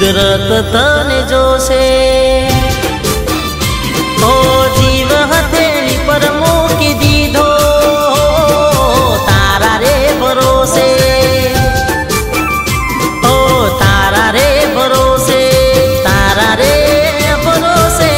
कुदरत तने जोशे ओ जीव हथेली पर मूकी दीधो तारा रे भरोसे ओ तारा रे भरोसे तारा रे भरोसे।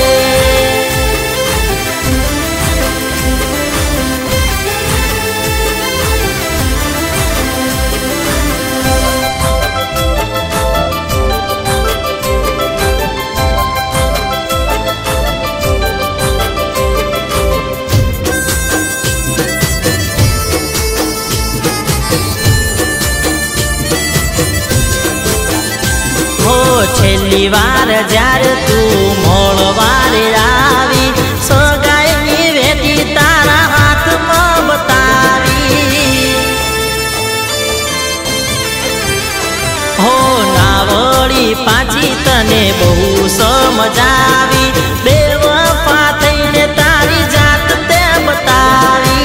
छेल्ली वार ज्यारे तू मोळवारे आवी सगाईनी भेटी तारा हाथ में बतावी हो नावड़ी पाछी तने बहु समजावी बेवफा थईने तारी जात ते बतावी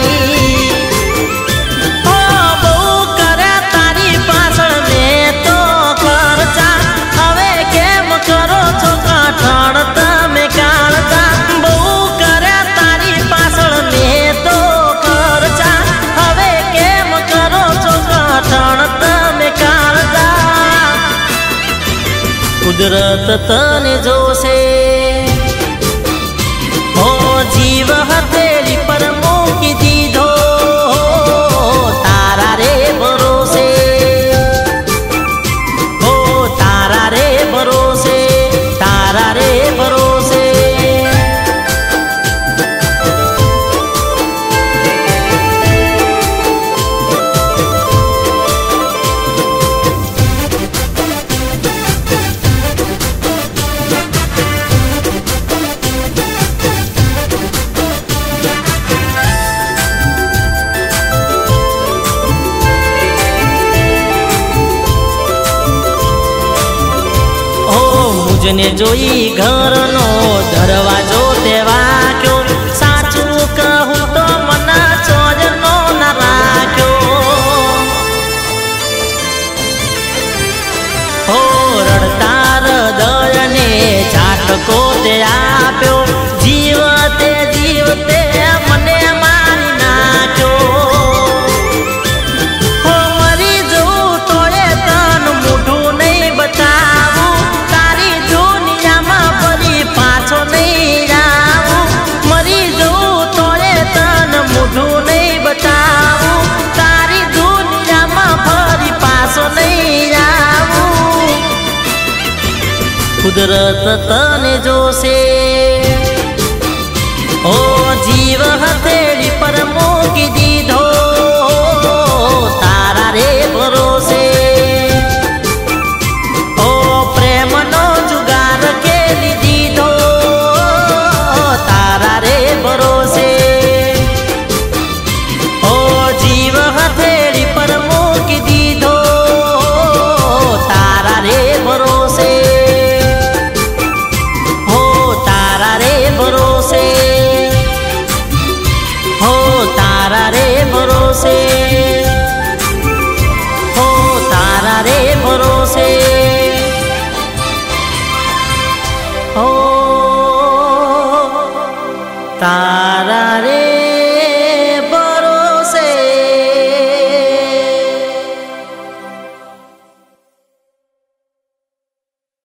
हो बहु करे तारी पाछळ में तो खर्चा करो छो कठण तमे काळजा बहु करे तारी पाछळ में तो खर्चा हवे केम करो छो कठण तमे काळजा। कुदरत तने जोशे ओ जीव हथेली पर मूकी दीधो तारा रे भरोसे ओ तारा रे भरोसे तारा रे भरोसे। मुझने जोई घर नो दरवाजो ते वाक्यो साचू कहूँ तो मना चोजनो न राख्यो हो रड़ता हृदय ने झाटको ते आप्यो जीवते जीवते मने मारी नाख्यो हो मरी जऊ तोड़े तन मुठू नहीं बचावू पाछो नहीं जाऊं मरी जऊ तोड़े तन मुठू नहीं बचावू तारी दुनिया में फरी पाछो नहीं जाऊं। कुदरत तने जोशे ओ जीव हथेली पर मूकी दीधो तारा रे भरोसे ओ प्रेम नो जुगार केली दीधो तारा रे भरोसे ओ जीव हथेली पर मूकी दीधो तारा रे भरोसे हो तारा रे भरोसे हो तारा रे भरोसे हो तारा रे भरोसे हो तारा रे